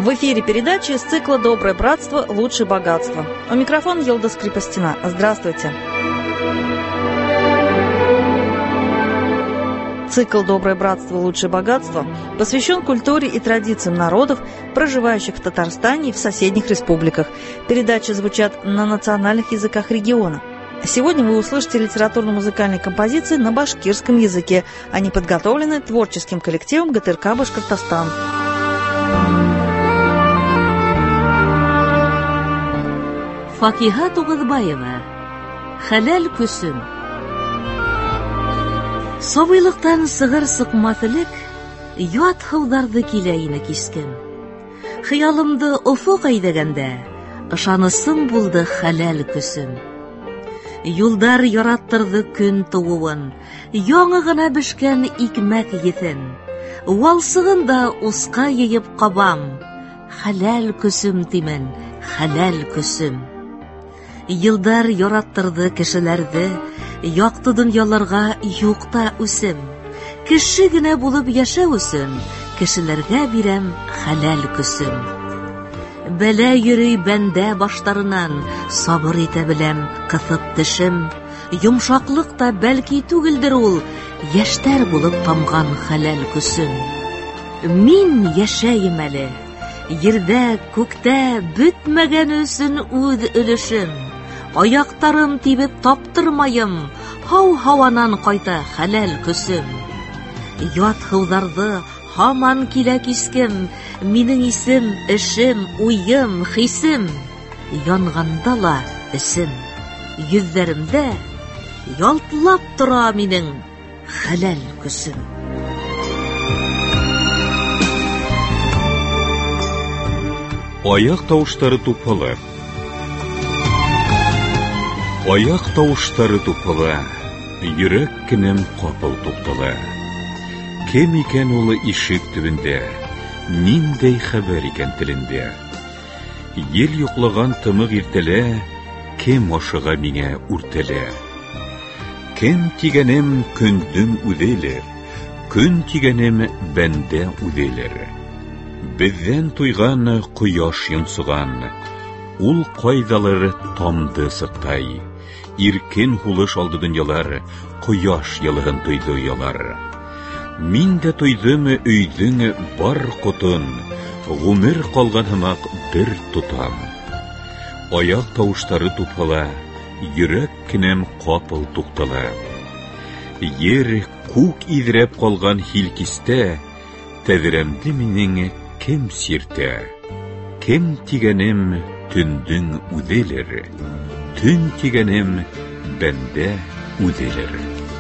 В эфире передачи из цикла «Доброе братство. Лучше богатство». У микрофона Елда Скрипостина. Здравствуйте. Цикл «Доброе братство. Лучше богатство» посвящен культуре и традициям народов, проживающих в Татарстане и в соседних республиках. Передачи звучат на национальных языках региона. Сегодня вы услышите литературно-музыкальные композиции на башкирском языке. Они подготовлены творческим коллективом ГТРК «Башкортостан». Факиха Тугызбаева. Хәләл күсем. Сабыйлыктан сыгыр сыкматлык ят хылдарды килә ине кискән. Хыялымды офык әйдәгәндә, ышанысым булды хәләл күсем. Юлдар яраттырды күн тууын, яңа гына бешкән икмәк етен. Валсыгында уска йыеп кабам, хәләл күсем тимен, хәләл күсем. Йылдар яраттырды кешеләрде, якты дөньяларга юкта үсем. Кеше генә булып яшәү өчен кешеләргә бирәм хәләл күсем. Бәлә йөри бәндә баштарыннан, сабыр итә беләм кысып тешем. Йомшаклык та бәлки түгелдер ул, яшьтәр булып тамган хәләл күсем. Мин яшәйм әле, ердә, күктә бетмәгән өчен үз өлешем. Аяктарым тибеп таптырмайым, һау-һаванан кайта хәләл күсем. Ят хылдарды һаман килә кискем, минең исем, эшем, уем, хисем. Янганда ла эсем, йөзләремдә ялтлап тора минең хәләл күсем. Аяк тавыштары тупылы. Аяк тавыштары тупылы, йөрәк кинем капыл туктала. Кем икән улы ишек төбендә, ниндәй хәбәр икән телендә? Ел йоклаган тымык иртәлә, кем ашыга миңа үртәлә? Кем тигәнем көндең үҙелер, көн тигәнем бәндә үҙелер. Бездән туйган кояш йонсыган, ул кайдалыр тамды сыктай. Иркен хулыш алды дөньялар, кояш ялыгын тойды ялар. Мин дә тойдым өйдең бар котын, гомер калган һымак бер тутам. Аяк тавыштары тупыла, йөрәк кинем капыл туктала. Ер күк иҙрәп калган һилкистә, тәҙрәмде минең кем сиртә? Кем тигәнем төндең үҙелер, төн тигәнем бәндә үҙелер.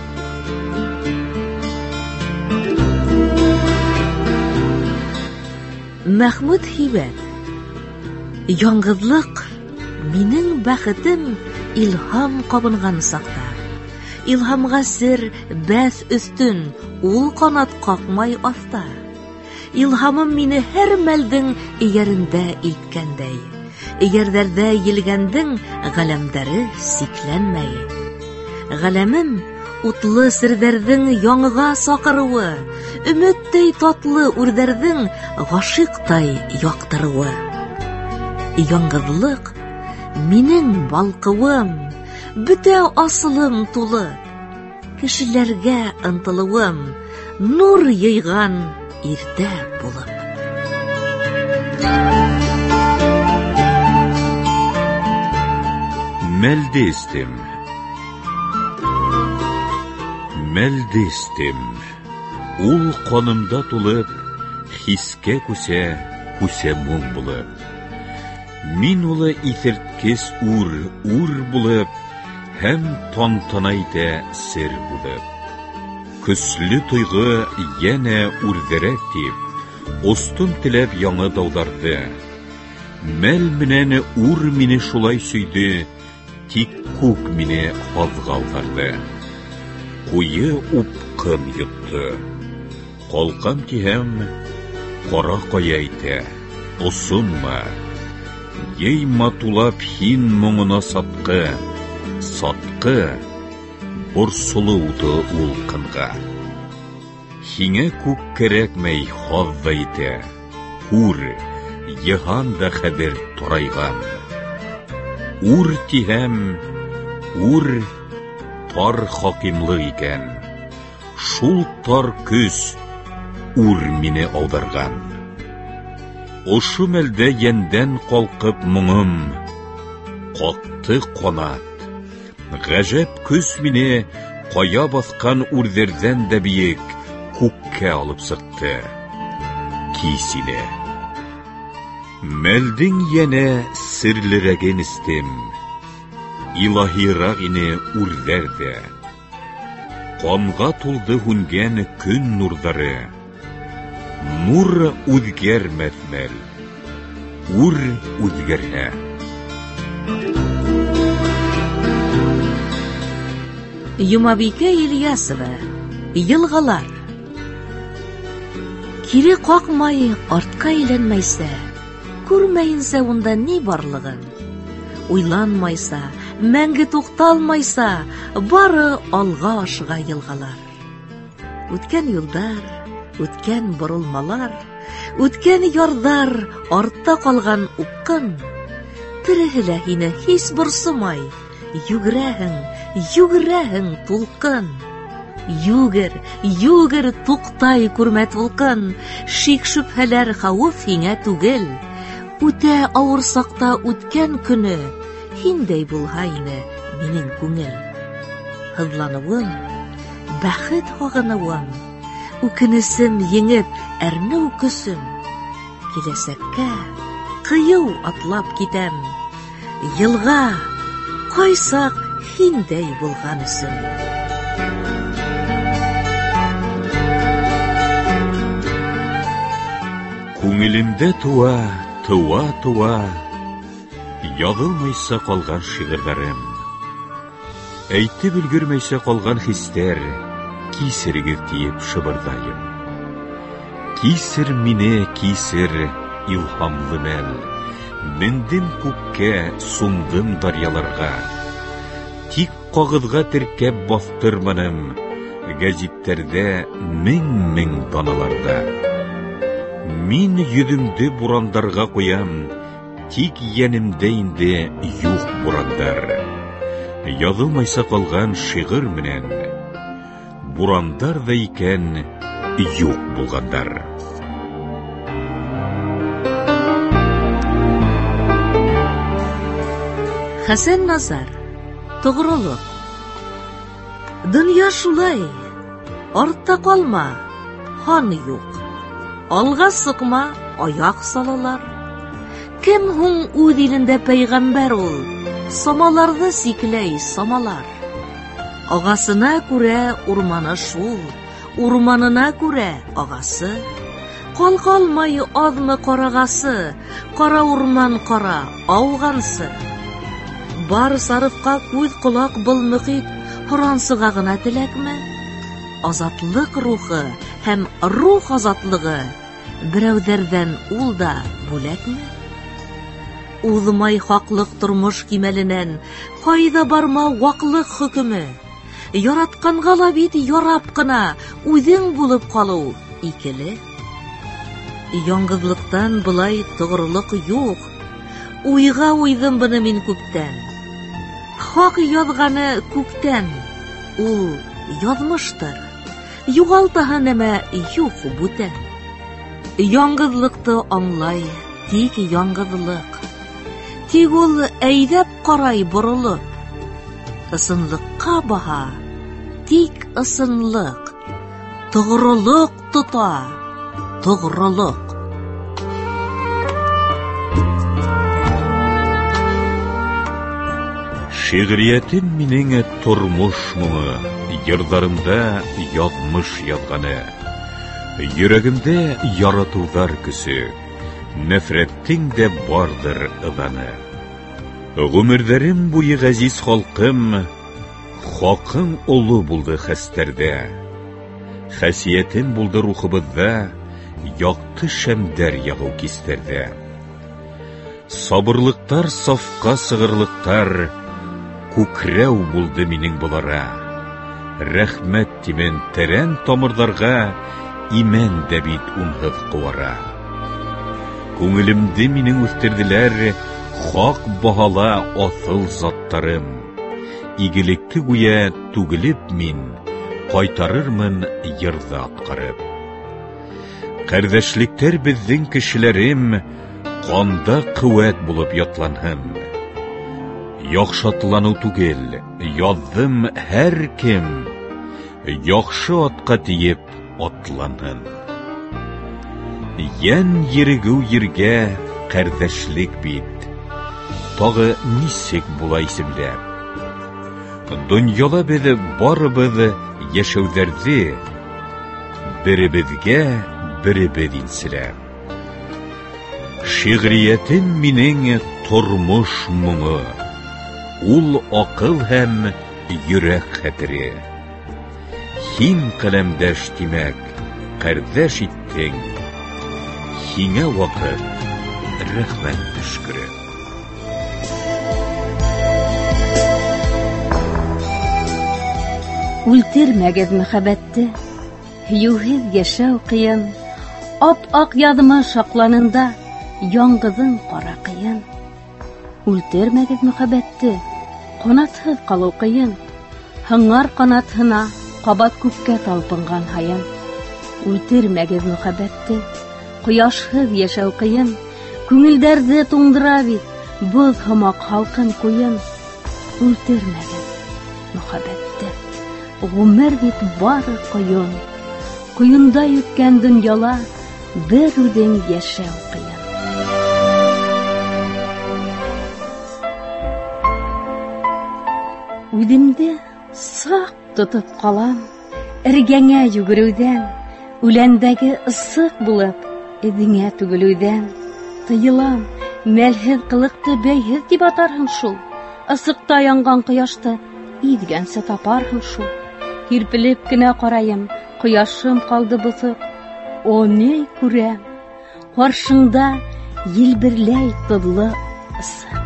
Мәхмүд Һибәт. Яңғыҙлыҡ минең бәхетем илһам ҡабынған саҡта. Илһамға сер бәҫ өҫтөн, ул ҡанат ҡаҡмай аҫта. Илһамым мине һәр мәлдең эйәрендә илткәндәй. Эйәрҙәрҙә елгәндең ғәләмдәре сикләнмәй. Ғәләмем утлы серҙәрҙең яңыға саҡырыуы, өмөттәй татлы үрҙәрҙең ғашиҡтай яҡтырыуы. Яңғыҙлыҡ минең балҡыуым, бөтә асылым тулы. Кешеләргә ынтылыуым, нур йыйған иртә булып. Мәлдестем. Мәлдестем. Ул ҡанымда тулып, хискә күсә, күсә моң булып. Мин улы иҫерткес үр булып, һәм тантана итә сер булып. Көслө тойғы йәнә үрҙерәк тип, остым теләп яңы дауҙарҙы. Мәл менән үр мине шулай сөйҙө, тик күк мине һаҙға алдырҙы. Ҡуйы упҡын йотто. Ҡалҡам тиһәм, ҡара ҡая итә, осонма. Йыйма тулап һин моңона сатҡы, борсолоуды ул ҡынға. Һиңә күк кәрәкмәй һаҙ ҙа итә. Күр, йыган да хәдер торайган. Ур тиһәм, ур тар хакимлык икән. Шул тар күз ур мине аударган. Ошу мәлдә йәндән калкып моңым, катты канат. Гаҗәп күз мине кая баскан үрдердән дә биек күккә алып сыкты. Кисиле. Мәлдең яна серлерәген истем. Илаһирак ине үрдәрдә. Канга тулды һүнгән көн нурлары. Нур үҙгәрмәҫ, үр үҙгәрһә. Юмабикә Ильясова. Йылғалар. Кире ҡаҡмай, артҡа әйләнмәйсә, күрмәйенсә унда ни барлығын. Уйланмайса, мәңге туҡталмайса, бары алға ашыға йылғалар. Үткән юлдар, үткән боролмалар, үткән ярҙар, артта ҡалған уҡҡын. Тереһе лә һине һис борсомай, йүгерәһең тулҡын. Йүгер, туҡтай күрмәт вулҡын. Шик-шөбһәләр, хәүеф һиңә түгел. Үтә ауыр саҡта үткән көнө, һиндәй булһа ине минең күңел. Һыҙланыуым, бәхет һағыныуым, үкенесем еңеп әрнеү көсөм. Киләсәккә ҡыйыу атлап китәм. Йылға, ҡайсаҡ һиндәй булған өсөн. Күңелемдә туа, яҙылмайса ҡалған шиғырҙарым. Әйтеп өлгөрмәйсә ҡалған хистәр, кисерегеҙ тиеп шыбырҙайым. Кисер мине, кисер, илһамлы мәл. Мендем күккә, суңдым дарьяларға. Тик ҡағыҙға теркәп баҫтырманым, гәзиттәрҙә мең даналарҙа. Мин йөҙөмдө бурандарға ҡуям, тик йәнемдә инде юҡ бурандар. Яҙылмайса ҡалған шиғыр менән, бурандар ҙа икән юҡ булғандар. Хәсән Назар. Тоғролоҡ. Донъя шулай, артта ҡалма, хан юҡ. Алға сыҡма, аяҡ салалар. Кем һуң үҙ илендә пәйғәмбәр ул? Самаларҙы сикләй самалар. Ағасына күрә урманы шул, урманына күрә ағасы. Ҡалғалмай аҙмы ҡарағасы, ҡара урман ҡара ауғансы. Бар сарыфҡа күҙ ҡолаҡ был мөхит, һорансыға ғына теләкме? Азатлыҡ рухы һәм рух азатлығы берәүҙәрҙән ул да бүләкме? Уҙмай хаҡлыҡ тормош кимәленән, ҡайҙа барма ваҡлыҡ хөкөмө. Яратҡанға ла бит ярап ҡына үҙең булып ҡалыу икеле. Яңғыҙлыҡтан былай тоғролоҡ юҡ. Уйға уйҙым быны мин күптән. Хаҡ яҙғаны күктән, ул яҙмыштыр. Юғалтаһы нәмә юҡ бүтән. Яңғыҙлыҡты аңлай, тик яңғыҙлыҡ. Тик ул әйҙәп ҡарай боролоп. Ысынлыҡҡа баһа, тик ысынлыҡ. Тоғролоҡ тота, тоғролоҡ. Шиғриәтем минең тормош моңы, йырҙарымда яҙмыш яҙғаны. Йөрәгемдә яратыуҙар көсө, нәфрәттең дә бардыр ыҙаны. Ғүмерҙәрем буйы ғәзиз халҡым, хаҡың оло булды хәстәрҙә. Хәсиәтем булды рухыбыҙҙа, яҡты шәмдәр яғыу кистәрҙә. Сабырлыҡтар сафҡа сығырлыҡтар, күкрәү булды минең былара. Рәхмәт тимен тәрән тамырҙарға, имән дә бит унһыҙ ҡыуара. Күңелемде минең үстерделәр хак баһала асыл заттарым. Игелекке гүя түгелеп мин, кайтарырмын йырда аткарып. Кардәшлектәр безнең кешеләрем, канда куәт булып ятланһын. Яхшатлану түгел, яздым һәр кем, яхшы атка тиеп атланһын. Ян йөрегү йөргә кардәшлек бит, тагы нисек була исемләп. Дөньяда без барыбыз яшәүдәрде, беребезгә беребез инсерәп. Шигъриятем минең тормыш моңы, ул акыл һәм йөрәк хәтере. Һин каләмдәш тимәк, кардәш иттең, һиңә вакыт рәхмәт төшкере. Үлтермәгез мәхәббәтте, һөюһез яшәү кыен, ап-ак яҙмыш аҡланында яңғыҙың ҡара ҡыйын. Үлтермәгез мәхәббәтте, ҡанатһыҙ ҡалыу ҡыйын, һыңар ҡанатһына ҡабат күккә талпынған һайын. Үлтермәгез мәхәббәтте, ҡояшһыҙ йәшәү ҡыйын, күңелдәрҙе туңдыра бит боҙ һымаҡ һалҡын ҡуйын. Үлтермәгез мәхәббәтте, ғүмер бит бары ҡойон, ҡойонда йөткән донъяла бер үҙең йәшәү ҡыйын. Үҙемде саҡ тотоп ҡалам, эргәңә йүгереүҙән, үләндәге ысыҡ булып, эҙеңә түгелеүҙән. Тыйылам, мәлһеҙ ҡылыҡты бәйһеҙ тип атарһың шул, ысыҡта янған ҡояшты иҙгәнсе тапарһың шул. Һирпелеп кенә ҡарайым, ҡояшым ҡалды боҫоҡ, о ни күрәм, ҡаршыңда елберләй тоҙло ысыҡ.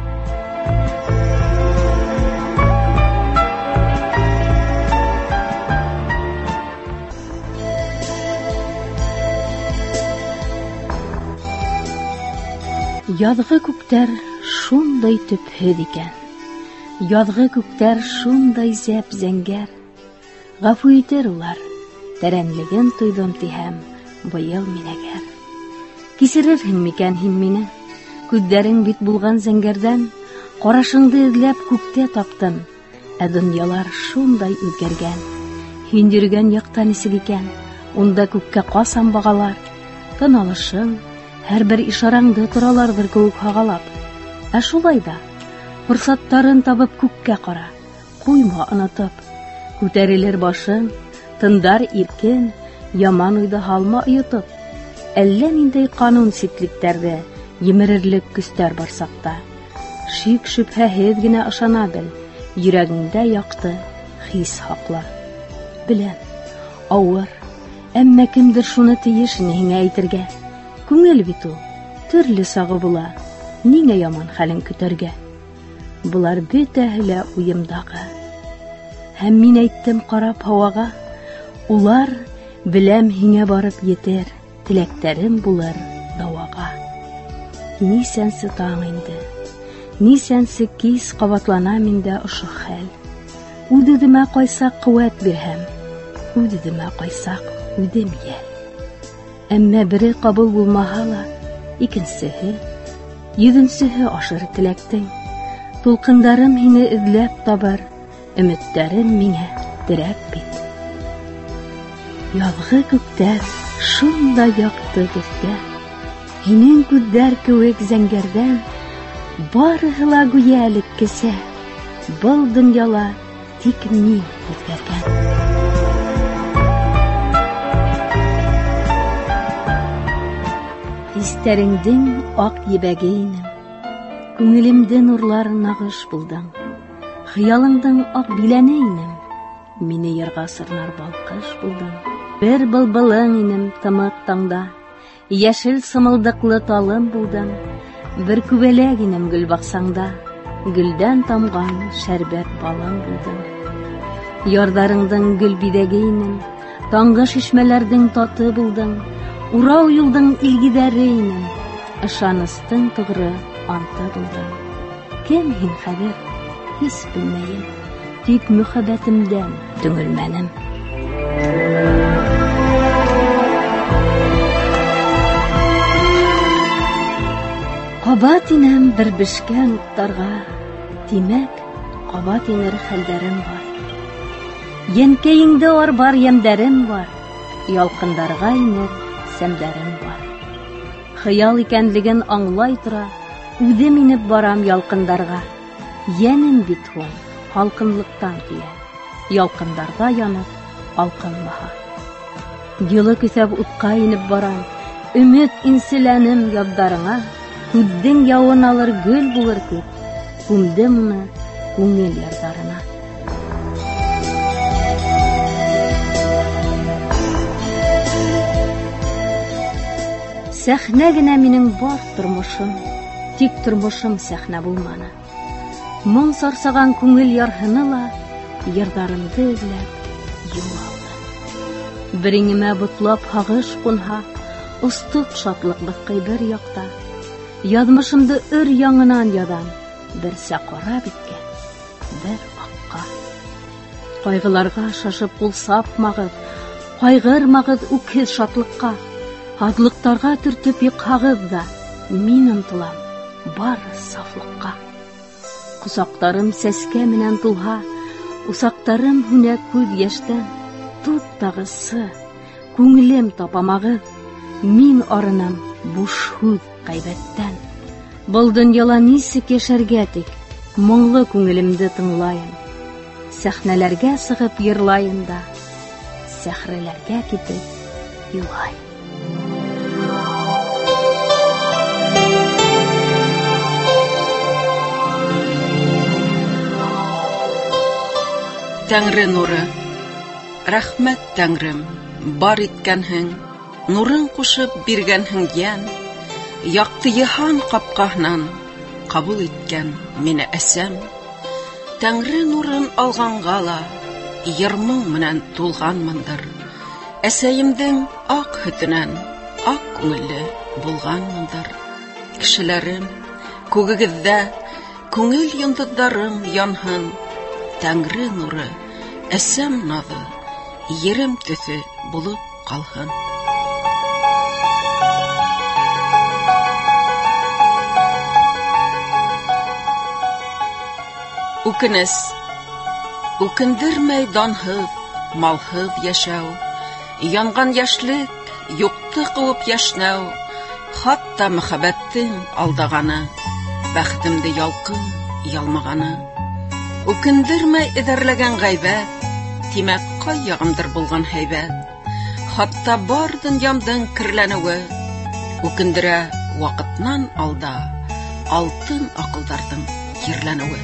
Яҙғы күктәр шундай төпһөҙ икән, яҙғы күктәр шундай зәп-зәңгәр. Ғәфү итер улар, тәрәнлеген тойҙом тиһәм, быйыл мин әгәр. Кисерерһең микән һин мине, күҙҙәрең бит булған зәңгәрҙән, ҡарашыңды эҙләп күктә таптым, ә донъялар шундай үҙгәргән. Һин йөрөгән яҡта нисек икән, унда күккә ҡасан бағалар, тын-алышың, һәр бер ишараңды тораларҙыр кеүек һағалап. Ә шулай да, форсаттарын табып күккә ҡара, ҡуйма онотоп. Күтәрелер башың, тындар иркен, яман уйҙы һалма ойотоп. Әллә ниндәй ҡанун ситлектәрҙе, емерерлек көстәр бар саҡта. Шик-шөбһәһеҙ генә ышана бел, йөрәгеңдә яҡты хис һаҡла. Беләм, ауыр, әммә кемдер шуны тейеш ине һиңә әйтергә. Күңел бит ул, төрлө сағы була, ниңә яман хәлен көтәргә? Былар бөтәһе лә уйымдағы. Һәм мин әйттем ҡарап һауаға, улар беләм һиңә барып етер, теләктәрем булыр дауаға. Нисәнсе таң инде, нисәнсе кис ҡабатлана миндә ошо хәл. Үҙ-үҙемә ҡайсаҡ ҡеүәт бирһәм, үҙ-үҙемә ҡайсаҡ үҙем йәл. Әммә бере ҡабул булмаһа ла, икенсеһе, йөҙөнсөһө ашыр теләктең. Тулҡындарым һине эҙләп табыр, өмөттәрем миңә терәк бит. Яҙғы күктәр шунда яҡты беҙгә, һинең күҙҙәр кеүек зәңгәрҙән, барыһы ла гүя элеккесә, был донъяла тик мин үҙгәргән. Хистәреңдең аҡ ебәге инем, күңелемде нурлар нағыш булдың. Хыялыңдың аҡ биләне инем, мине йырға сырнар балҡыш булдың. Бер былбылың инем тымыҡ таңда, йәшел сымылдыҡлы талым булдың. Бер күбәләк инем гөл баҡсаңда, гөлдән тамған шәрбәт балың булдың. Ярҙарыңдың гөл биҙәге инем, таңғы шишмәләрҙең таты булдың. Урау юлдың илгиҙәре инем, ышаныстың тұғыры анты булдым. Кем һин хәзер? Һис белмәйем, тик мөхәббәтемдән түңелмәнем. Кабат инәм бер бешкән уттарға, тимәк, кабат инер хәлдәрем бар. Янкәйеңдә арбар ямдәрем бар, ялкындарға инер сәмдәрем бар. Хыял икәнлеген аңлай тора, үдем инеп барам ялкындарға. Янем бит һуң халкынлыктан килә, ялкындарға янып алкынмаһа. Йылы көсәп утка инеп барам, өмет инселәнем яддарыңа. Күддең яуын алыр гөл булыр күп, күмдем уны күңел ярдарына. Сәхнә генә минең бар тормышым, тик тормышым сәхнә булманы. Моң сарсаган күңел ярһыны ла ярдарымды эзләп югалды. Бериңемә бутлап һагыш кунһа, устык шатлык быскый бер якта. Язмышымды өр яңынан ядам, берсә кара биткән, бер акка. Кайгыларга шашып кул сапмагыз, кайгырмагыз үкһез шатлыкка. Адлыктарга төртеп йыкһагыз да, мин ынтылам бары сафлыкка. Кусактарым сәскә менән тулһа, усактарым һүнә күз яшьтән. Туттагысы, күңелем тапамагыз, мин арынам буш һүз кайбәттән. Был дөньяла нисек яшәргә тик, моңлы күңелемде тыңлайым. Сәхнәләргә сыгып йырлайым да, сәхрәләргә китеп юлайым. Тәңре нуры, рәхмәт Тәңрем, бар иткәнһең, нурын кушып биргәнһең ян, якты йыһан капкаһынан кабул иткән мине әсәм. Тәңре нурын алганга ла йырмың менән тулганмындыр. Әсәемдең ак һөтенән ак күңелле булганмындыр. Кешеләрем, күгегездә күңел йондыздарым янһын. Тәңре нуры, әсәм наҙы, ерем төҫө булып ҡалһын. Үкенес, үкендермәй данһыҙ, малһыҙ йәшәү, янған йәшлек, юҡты ҡыуып йәшнәү, хатта мөхәббәттең алдағаны, бәхетемде ялҡын ялмағаны. Үкендермәй эҙәрләгән ғәйбәт, тимәк ҡай яғымдыр булған һәйбәт. Хатта бар донъямдың керләнеүе, үкендерә ваҡытнан алда алтын аҡылдарҙың ерләнеүе.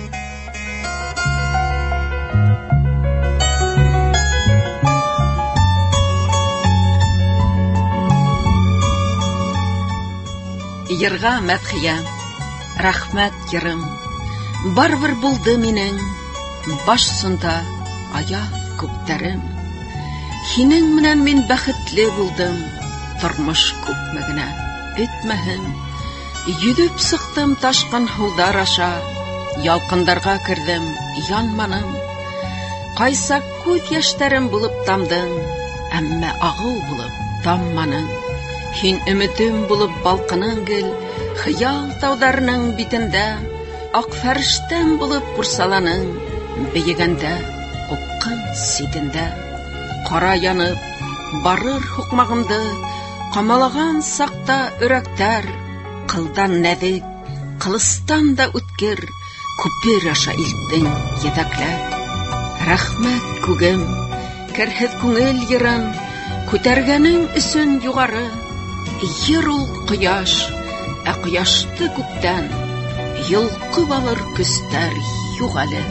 Йырға мәҙхиә, рәхмәт йырым, барбыр булды минең баш сында аяҙ күптәрем. Һинең менән мин бәхетле булдым, тормош күпме генә өтмәһен. Йөҙөп сыҡтым ташҡан һыуҙар аша, ялҡындарға керҙем, янманым. Ҡайса күҙ йәштәрем булып тамдың, әммә ағыу булып тамманың. Һин өмөтөм булып балҡының гел, хыял тауҙарының битендә. Ак фәрештәм булып ҡурсаланың, бейегәндә, упҡын ситендә. Ҡара янып, барыр һуҡмағымды, ҡамалаған саҡта өрәктәр, ҡылдан нәҙек, ҡылыстан да үткер, күпер аша илттең етәкләр. Рәхмәт күгем, керһеҙ күңел йырын, күтәргәнең өсөн юғары. Йыр ул ҡояш, ә ҡояшты күктән йолҡоп алыр көстәр юҡ әле.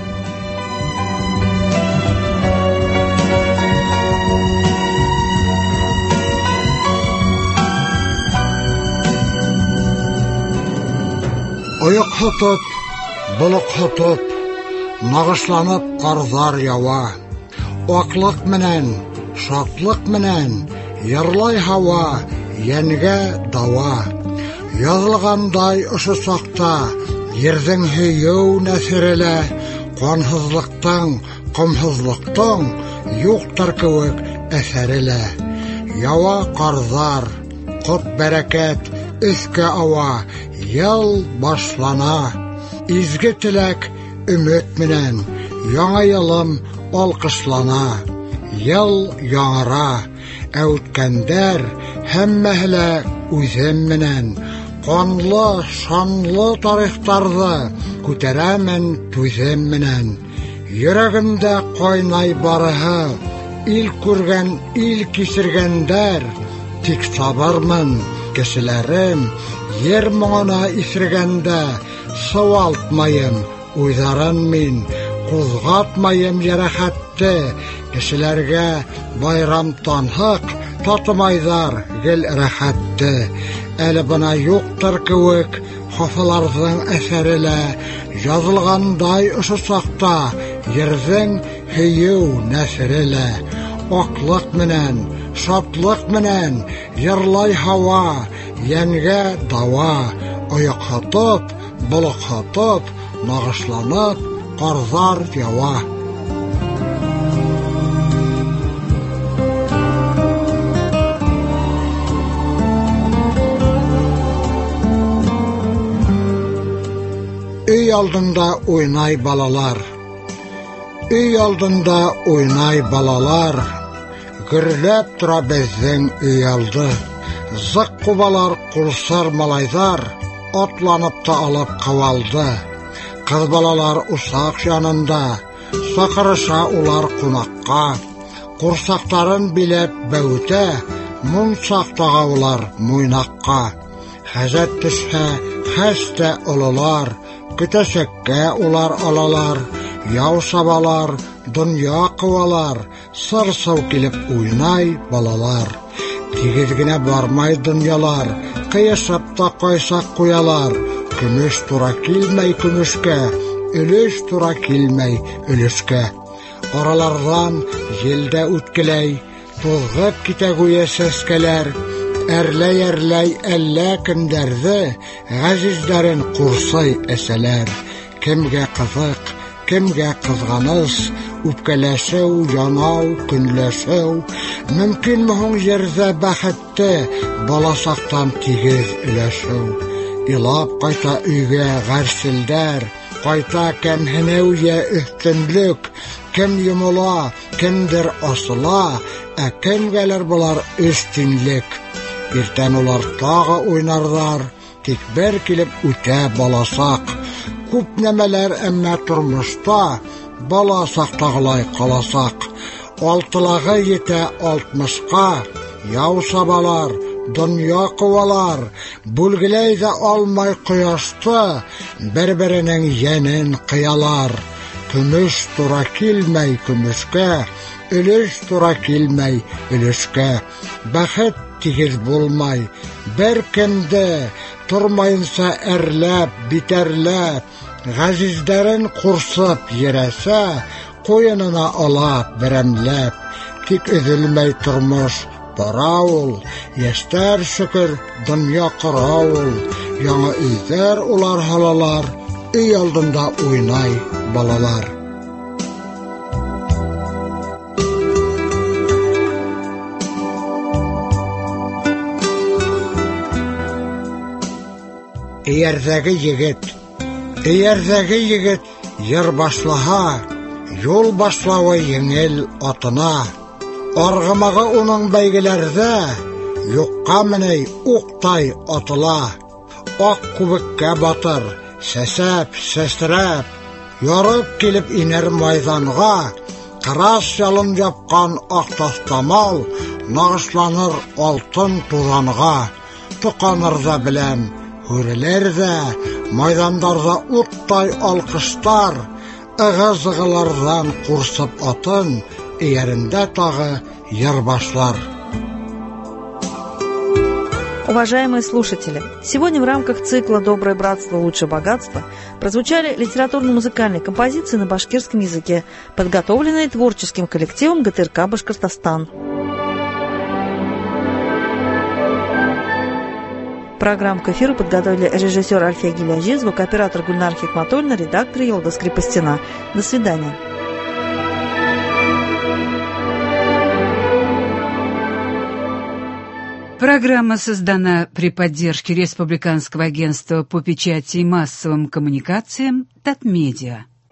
Ояҡ һотоп, болоҡ һотоп, нағышланып ҡарҙар яуа. Аҡлыҡ менән, шатлыҡ менән, йырлай һауа, йәнгә дауа. Язылгандай ошо сакта ердең һөйөү нәсереле, кансызлыктың, комһызлыктың юктыр кебек әсәреле. Ява карзар, кот бәрәкәт өскә ава, ел башлана. Изге теләк өмет менән, яңа елым алкышлана. Ел яңара, үткәндәр һәммәһе үзем менән. Канлы, шанлы тарихтарны күтәрәмен түзем менән. Йөрәгемдә кайнай барыһы, ил күргән, ил кисергәндәр. Тик сабырмын, кешеләрем, ер моңына исергәндә. Савалтмайым, уйҙарын мин, ҡуҙғатмайым йәрәхәтте. Кешеләргә байрам танһыҡ, татымайҙар гел рәхәтте. Әле бына юҡтыр кеүек, хафаларҙың әҫәрелә. Язылғандай ошо саҡта, ерҙең һөйөү нәҫерелә. Аҡлыҡ менән, шатлыҡ менән, йырлай һауа, йәнгә дауа. Ояҡһытып, болоҡһытып, нағышланып, ҡарҙар ява. Өй алдында уйнай балалар. Өй алдында уйнай балалар. Гөрләп тора безнең өй алды. Зыҡ ҡубалар, ҡулсар малайҙар, атланып та алып ҡыуалды. Ҡыҙ балалар усаҡ янында, саҡырыша улар ҡунаҡҡа. Ҡурсаҡтарын биләп бәүетә, мунсаҡ таға улар муйнаҡҡа. Хәзәт төшһә, хәстә ололар, көтәсәккә улар алалар. Яу сабалар, донъя ҡыуалар, сыр-сыу килеп уйнай балалар. Тигеҙ генә бармай донъялар, ҡыйышып та ҡайсаҡ ҡуялар. Көмөш тура килмәй көмөшкә, өлөш тура килмәй өлөшкә. Араларҙан елдә үткеләй, туҙғып китә гүйә сәскәләр. Әрләй-әрләй әллә кемдәрҙе, ғәзиздәрен ҡурсай әсәләр. Кемгә ҡыҙыҡ, кемгә ҡыҙғаныс, үпкәләшеү, янау, көнләшеү. Мөмкинме һуң ерҙә бәхетте, баласаҡтан тигеҙ өләшеү. Илап ҡайта өйгә ғәрселдәр, ҡайта кәмһенеү йә өҫтөнлөк. Кем йомола, кемдер асыла, ә кемгәлер былар өстөнлөк. Иртән улар тағы уйнарҙар, тик бер килеп үтә баласаҡ. Күп нәмәләр әммә тормошта, баласаҡтағылай ҡаласаҡ. Алтылағы етә 60-ҡа, яу сабалар, донъя ҡыуалар. Бүлгеләй ҙә алмай ҡояшты, бер-беренең йәнен ҡыялар. Көмөш тура килмәй көмөшкә, өлөш тура килмәй өлөшкә. Бәхет тигеҙ булмай, бер кемде тормайынса әрләп, битәрләп. Ғәзиздәрен ҡурсып ерәсә, ҡуйынына алап, берәмләп. Тик өҙөлмәй тормош, бара ул. Йәштәр шөкөр, донъя ҡора ул. Яңы өйҙәр улар һалалар, өй алдында уйнай балалар. Эйәрҙәге егет, эйәрҙәге егет йыр башлаһа, юл башлауы еңел атына. Арғымағы уның бәйгеләрҙә, юҡҡа менәй уҡтай атыла. Аҡ күбеккә батыр, сәсәп, сәстерәп, ярып килеп инер майҙанға. Ҡырас ялын япҡан аҡ таҫтамал, нағышланыр алтын туҙанға. Тоҡаныр ҙа беләм, һүрелер ҙә, майҙандарҙа уттай алҡыштар. Ығы-зығыларҙан ҡурсып атын, эйәрендә тағы йыр башлар. Уважаемые слушатели, сегодня в рамках цикла «Доброе братство, лучшее богатство» прозвучали литературно-музыкальные композиции на башкирском языке, подготовленные творческим коллективом ГТРК «Башкортостан». Программу к эфиру подготовили режиссер Альфия Гилязи, звукооператор Гульнар Хикматульна, редактор Елда Скрипостина. До свидания. Программа создана при поддержке Республиканского агентства по печати и массовым коммуникациям «Татмедиа».